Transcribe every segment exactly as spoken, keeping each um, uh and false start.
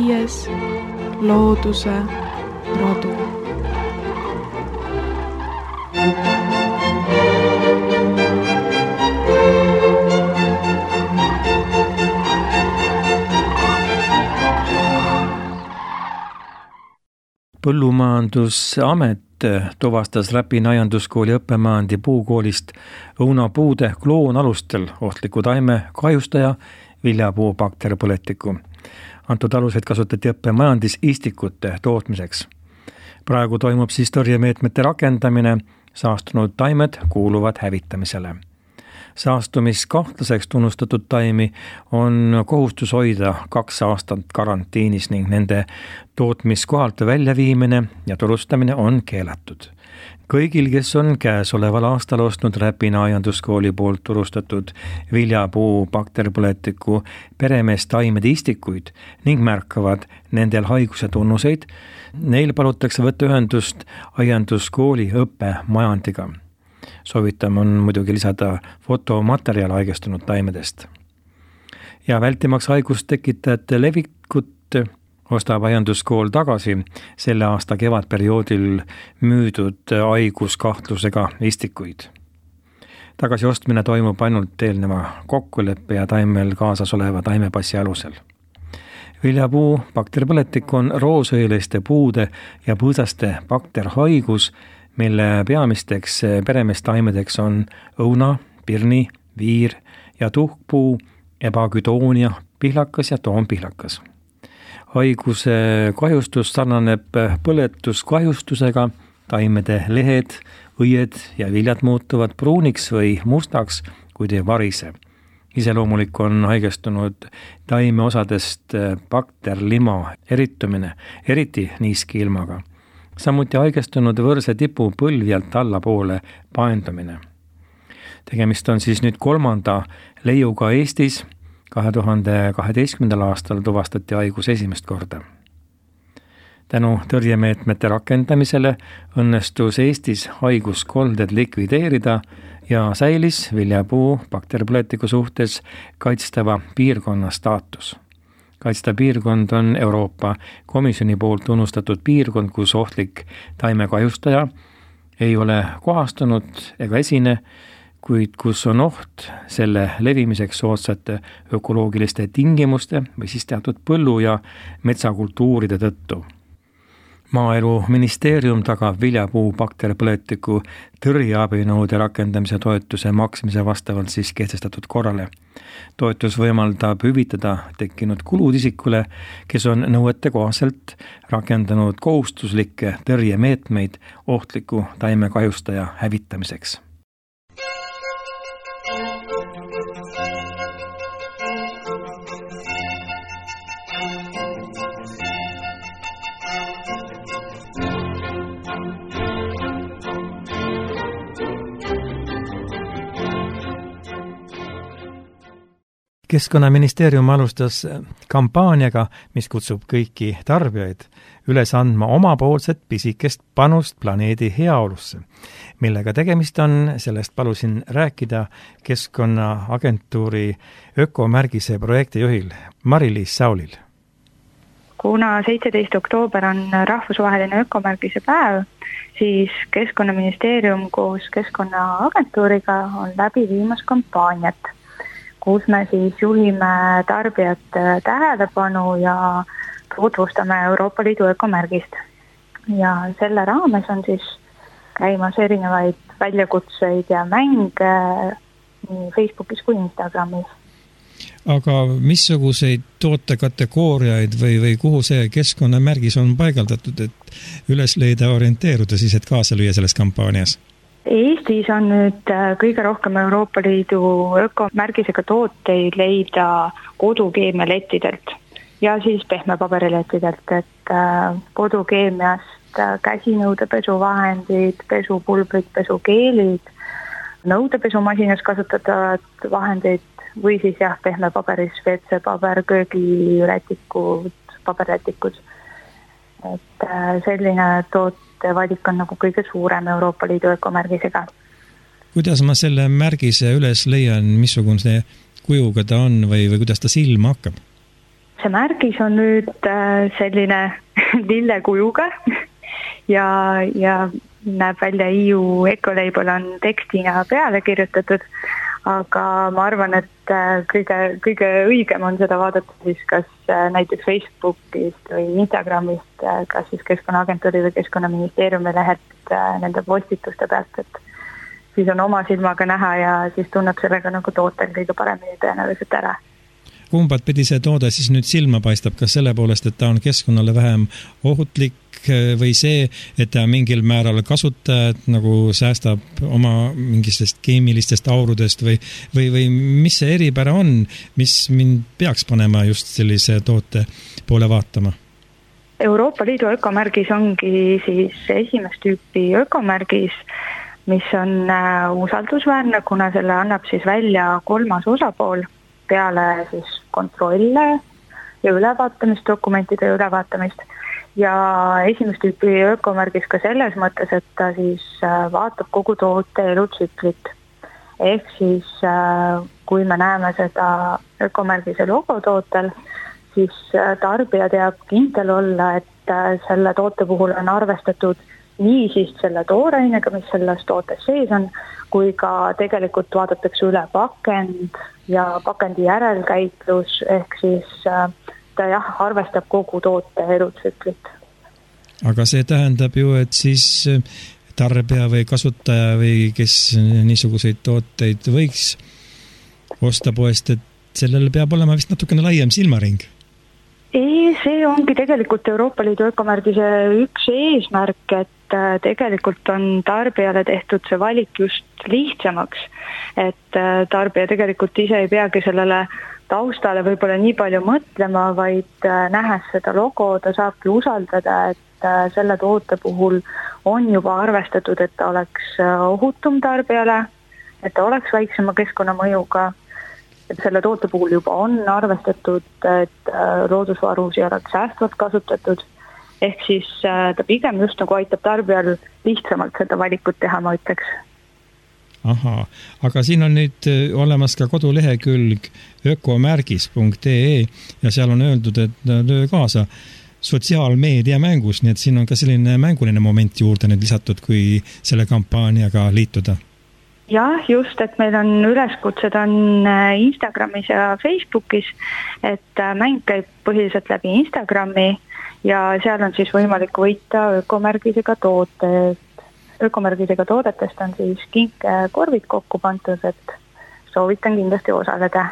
viies looduse rodu. Põllumajandusamet tuvastas Räpina aianduskooli õppemaandi puukoolist õunapuude kloonalustel ohtliku taime kahjustaja viljapuu bakterpõletiku. Antud alused kasutati õppemajandis istikute tootmiseks. Praegu toimub siis tõrjemeetmete rakendamine, saastunud taimed kuuluvad hävitamisele. Saastumiskahtlaseks tunnustatud taimi on kohustus hoida kaks aastat karantiinis ning nende tootmiskohalt väljaviimine ja turustamine on keelatud. Kõigil, kes on käesoleval aastal ostnud Räpina aianduskooli poolt turustatud viljapuu bakterpõletiku peremees taimede istikuid ning märkavad nendel haiguse tunnuseid, neil palutakse võtta ühendust aianduskooli õppemajandiga. Soovitame on muidugi lisada fotomaterjal haigestunud taimedest. Ja vältimaks haigust tekitajate levikut ostab aianduskool tagasi selle aasta kevadperioodil müüdud haiguskahtlusega istikuid. Tagasi ostmine toimub ainult eelneva kokkuleppe ja taimel kaasas oleva taimepassi alusel. Viljapuu bakterpõletik on roosõeliste puude ja põõsaste bakterhaigus, mille peamisteks peremeestaimedeks on õuna, pirni, viir ja tuhkpuu, ebaküdoonia, pihlakas ja toonpihlakas. Haiguse kahjustus sarnaneb põletuskahjustusega, taimede lehed, õied ja viljad muutuvad pruuniks või mustaks, kuid ei varise. Iseloomulik on haigestunud taimeosadest bakterlima eritumine, eriti niiski ilmaga. Samuti haigestunud võrse tipu põlvjalt allapoole paendumine. Tegemist on siis nüüd kolmanda leiuga Eestis. kahe tuhande kaheteistkümnendal aastal tuvastati haigus esimest korda. Tänu tõrjemeetmete rakendamisele õnnestus Eestis haiguskolded likvideerida ja säilis viljapuu bakterpõletiku suhtes kaitstava piirkonna staatus. Kaitsta piirkond on Euroopa Komisjoni poolt tunnustatud piirkond, kus ohtlik taimekahjustaja ei ole kohastunud ega esine, kuid kus on oht selle levimiseks soodsate ökoloogiliste tingimuste või siis teatud põllu- ja metsakultuuride tõttu. Maaeluministeerium tagab viljapuu bakterpõletiku tõrjeabinõude rakendamise toetuse maksmise vastavalt siis kehtestatud korrale. Toetus võimaldab hüvitada tekkinud kulud isikule, kes on nõuete kohaselt rakendanud kohustuslikke tõrjemeetmeid ohtliku taimekahjustaja hävitamiseks. Keskkonnaministeerium alustas kampaaniaga, mis kutsub kõiki tarbijaid üles andma omapoolset pisikest panust planeedi heaolusse. Millega tegemist on, sellest palusin rääkida Keskkonnaagentuuri ökomärgise projektijuhil Mari-Liis Saulil. Kuna seitseteist oktoober on rahvusvaheline ökomärgise päev, siis Keskkonnaministeerium koos Keskkonnaagentuuriga on läbi viimas kampaaniat, kus me siis juhime tarbijate tähelepanu ja tutvustame Euroopa Liidu ökomärgist. Ja selle raames on siis käimas erinevaid väljakutseid ja mänge nii Facebookis kui Instagramis. Aga missuguseid tootekategooriaid või, või kuhu see keskkonnamärgis on paigaldatud, et üles leida orienteeruda siis, et kaasa lüüa selles kampaanias? Eestis on nüüd kõige rohkem Euroopa Liidu ökomärgisega tooteid leida kodukeemialettidelt ja siis pehmepaberilettidelt, et kodukeemiast käsinõudepesuvahendid, pesupulbrid, pesukeelid, nõudepesumasinas kasutatavad vahendid või siis jah, pehmepaberis ve ce paber, köögirätikud, paberrätikud. Et selline toote valik on nagu kõige suurem Euroopa Liidu ökomärgisega. Kuidas ma selle märgise üles leian, missugune kujuga ta on või, või kuidas ta silma hakkab? see märgis on nüüd selline lillekujuga ja, ja näeb välja E U Ecolabel on tekstina peale kirjutatud, aga ma arvan, et kõige, kõige õigem on seda vaadata siis kas näiteks Facebookist või Instagramist, kas siis Keskkonnaagentuuri või Keskkonnaministeeriumi lehelt nende postituste pealt, et siis on oma silmaga näha ja siis tunneb sellega nagu tootel kõige paremini tõenäoliselt ära. Kumbat pidi see toode siis nüüd silma paistab, kas selle poolest, et ta on keskkonnale vähem ohutlik või see, et ta mingil määral kasutajad nagu säästab oma mingistest keemilistest aurudest või, või, või mis see eripära on, mis mind peaks panema just sellise toote poole vaatama? Euroopa Liidu ökomärgis ongi siis esimest tüüpi ökomärgis, mis on usaldusväärne, kuna selle annab siis välja kolmas osapool peale siis kontrolle ja ülevaatamist, dokumentide ülevaatamist ja esimest tüüpi ökomärgis ka selles mõttes, et ta siis vaatab kogu toote elutsüklit. Ehk siis kui me näeme seda ökomärgise logo tootel, siis tarbija teab kindel olla, et selle toote puhul on arvestatud nii siis selle toorainega, mis selles tootes sees on, kui ka tegelikult vaadatakse üle pakend ja pakendi järelkäitlus, ehk siis ta jah, arvestab kogu toote elutsüklit. Aga see tähendab ju, et siis tarbija või kasutaja või kes niisuguseid tooteid võiks osta poest, et sellel peab olema vist natukene laiem silmaring. Ei, see ongi tegelikult Euroopa Liidu ökomärgise üks eesmärk, et tegelikult on tarbijale tehtud see valik just lihtsamaks, et tarbija tegelikult ise ei peagi sellele taustale võib-olla nii palju mõtlema, vaid nähes seda logo, ta saabki usaldada, et selle toote puhul on juba arvestatud, et ta oleks ohutum tarbijale, et ta oleks väiksema keskkonnamõjuga, et selle toote puhul juba on arvestatud, et loodusvarusi oleks säästvalt kasutatud, ehk siis ta pigem just nagu aitab tarbijal lihtsamalt seda valikut teha, ma ütleks. Aha, aga siin on nüüd olemas ka kodulehekülg ökomärgis punkt ee ja seal on öeldud, et töö kaasa sotsiaalmeedia mängus, nii et siin on ka selline mänguline moment juurde nüüd lisatud, kui selle kampaaniaga liituda. Jah, just, et meil on üleskutsed on Instagramis ja Facebookis, et mäng käib põhiliselt läbi Instagrami ja seal on siis võimalik võita ökomärgisega tootest. Ökomärgisega toodetest on siis kinkekorvid kokku pandud, et soovitan kindlasti osaleda.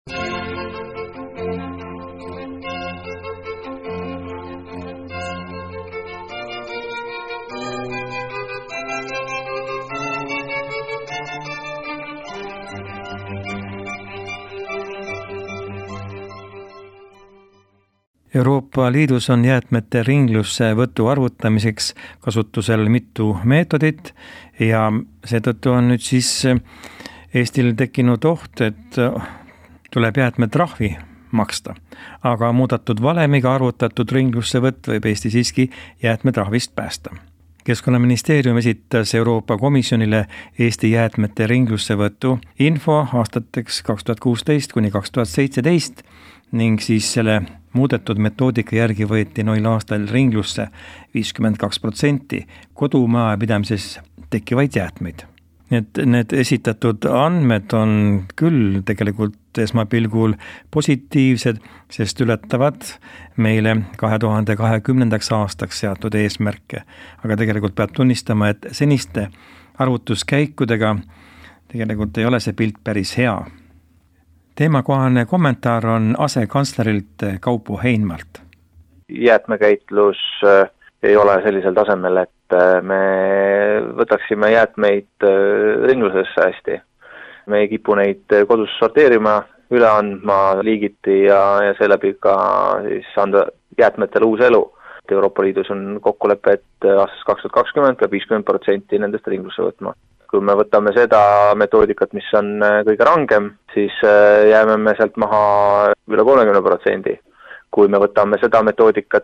Euroopa Liidus on jäätmete ringlusse võtu arvutamiseks kasutusel mitu meetodit ja seetõttu on nüüd siis Eestil tekkinud oht, et tuleb jäätmetrahvi maksta. Aga muudatud valemiga arvutatud ringlusse võtt võib Eesti siiski jäätmetrahvist päästa. Keskkonnaministeerium esitas Euroopa Komisjonile Eesti jäätmete ringlusse võtu info aastateks kaks tuhat kuusteist kuni kaks tuhat seitseteist ning siis selle muudetud metoodika järgi võeti noil aastal ringlusse viiskümmend kaks protsenti kodumaa pidamises tekkivaid jäätmeid. Need, need esitatud andmed on küll tegelikult esmapilgul positiivsed, sest ületavad meile kahe tuhande kahekümnendaks aastaks seatud eesmärke. Aga tegelikult peab tunnistama, et seniste arvutuskäikudega tegelikult ei ole see pilt päris hea. Teemakohane kommentaar on asekantslerilt Kaupo Heinmalt. Jäätmekäitlus ei ole sellisel tasemel, et me võtaksime jäätmeid ringlusesse hästi. Me ei kipu neid kodus sorteerima, üle andma liigiti ja, ja seeläbi ka siis anda jäätmetele uus elu. Euroopa Liidus on kokkulepe, et aastast kaks tuhat kakskümmend peab viiskümmend protsenti nendest ringlusse võtma. Kui me võtame seda metoodikat, mis on kõige rangem, siis jääme me sealt maha üle kolmekümne protsendi. kui me võtame seda metoodikat,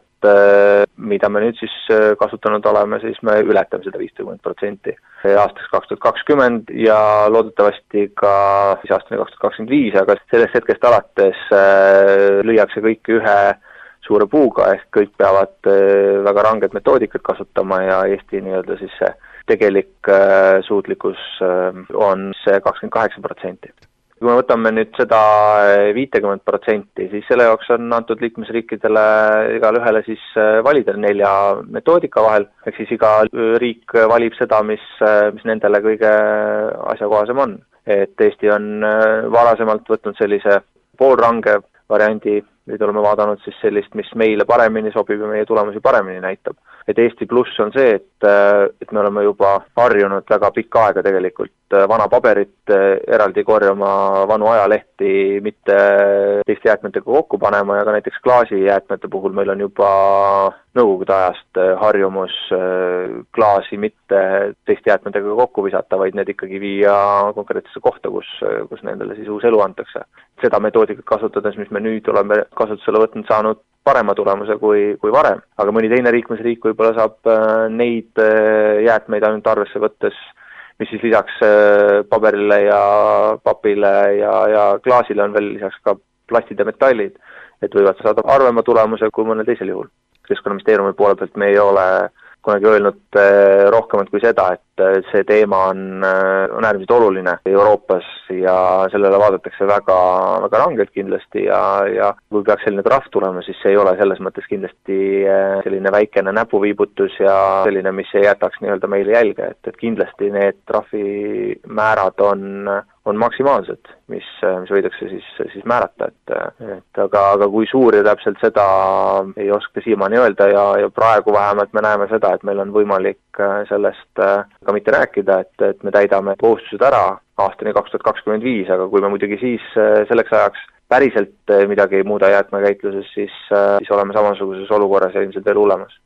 mida me nüüd siis kasutanud oleme, siis me ületame seda viiskümmend protsenti aastaks kaks tuhat kakskümmend ja loodetavasti ka siis aastani kaks tuhat kakskümmend viis, aga sellest hetkest alates lüüakse kõik ühe suure puuga, ehk kõik peavad väga ranged metoodikat kasutama ja Eesti nii-öelda siis see tegelik suutlikkus on see kakskümmend kaheksa protsenti. Kui me võtame nüüd seda viitekümmet protsenti, siis selle jaoks on antud liikmesriikidele igale ühele siis valida nelja metoodika vahel, ehk siis iga riik valib seda, mis, mis nendele kõige asjakohasem on. Et Eesti on varasemalt võtnud sellise poolrange variandi, nüüd oleme vaadanud siis sellist, mis meile paremini sobib ja meie tulemusi paremini näitab. Et Eesti pluss on see, et, et me oleme juba harjunud väga pikka aega tegelikult vana paberit eraldi korjama, vanu ajalehti mitte teiste jäätmetega kokku panema ja ka näiteks klaasijäätmete puhul meil on juba nõukogude ajast harjumus klaasi mitte teiste jäätmetega kokku visata, vaid need ikkagi viia konkreetsesse kohta, kus, kus nendele siis uus elu antakse. Seda metoodikat kasutades, mis me nüüd oleme kasutusele võtnud, saanud parema tulemuse kui, kui varem, aga mõni teine liikmesriik võib-olla saab neid jäätmeid ainult arvesse võttes, mis siis lisaks paberile ja papile ja, ja klaasile on veel lisaks ka plastid ja metallid, et võivad saada arvema tulemuse kui mõnel teisel juhul. Keskkonnaministeeriumi poole pealt me ei ole kunagi öelnud rohkemat kui seda, et see teema on, on äärmiselt oluline Euroopas ja sellele vaadatakse väga, väga rangelt kindlasti ja, ja kui peaks selline trahv tulema, siis see ei ole selles mõttes kindlasti selline väikene näpuviibutus ja selline, mis ei jätaks nii-öelda meile jälge, et, et kindlasti need trahvimäärad on, on maksimaalsed, mis, mis võidakse siis, siis määrata, et, et aga, aga kui suur ja täpselt seda ei oska siiamaani öelda ja, ja praegu vähemalt me näeme seda, et meil on võimalik sellest ka mitte rääkida, et, et me täidame kohustused ära aastani kaks tuhat kakskümmend viis, aga kui me muidugi siis selleks ajaks päriselt midagi ei muuda jäätmekäitluses, siis, siis oleme samasuguses olukorras ja ilmselt veel hullemas.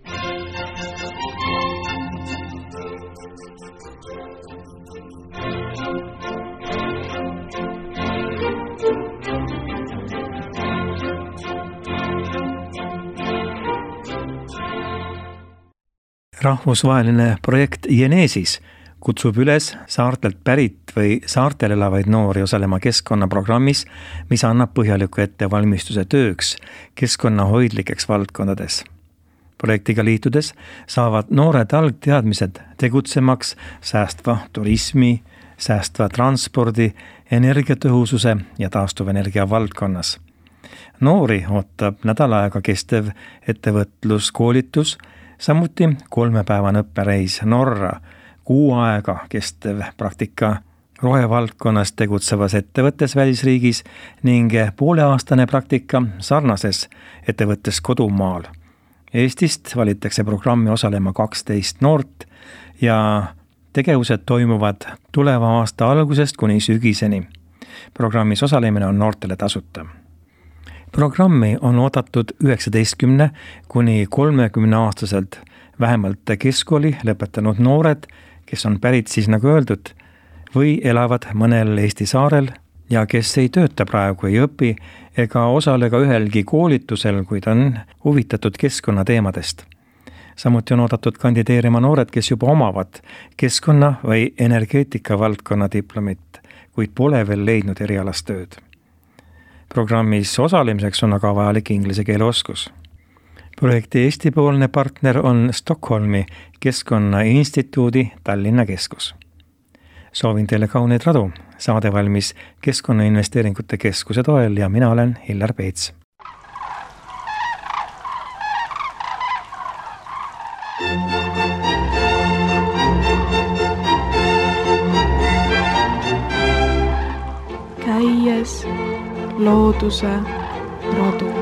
Rahvusvaheline projekt Genesis kutsub üles saartelt pärit või saartel elavaid noori osalema keskkonnaprogrammis, mis annab põhjaliku ettevalmistuse tööks keskkonnahoidlikeks valdkondades. Projektiga liitudes saavad noored algteadmised tegutsemaks säästva turismi, säästva transpordi, energiatõhususe ja taastuvenergia valdkonnas. Noori ootab nädal aega kestev ettevõtluskoolitus, samuti kolmepäevane õppereis Norra, kuu aega kestev praktika rohevaldkonnas tegutsevas ettevõttes välisriigis ning pooleaastane praktika sarnases ettevõttes kodumaal. Eestist valitakse programmi osalema kaksteist noort ja tegevused toimuvad tuleva aasta algusest kuni sügiseni. Programmis osalemine on noortele tasuta. Programmi on oodatud üheksateistkümne kuni kolmekümne aastaselt vähemalt keskkooli lõpetanud noored, kes on pärit siis nagu öeldud, või elavad mõnel Eesti saarel ja kes ei tööta praegu, ei õpi ega osale ka ühelgi koolitusel, kuid on huvitatud keskkonnateemadest. Samuti on oodatud kandideerima noored, kes juba omavad keskkonna või energeetika valdkonna diplomit, kuid pole veel leidnud erialast tööd. Programmis osalemiseks on aga vajalik inglise keele oskus. Projekti Eesti-poolne partner on Stockholmi Keskkonnainstituudi Tallinna keskus. Soovin teile kauneid radu, saade valmis Keskkonnainvesteeringute keskuse toel ja mina olen Hillar Peets. Käies looduse rodu.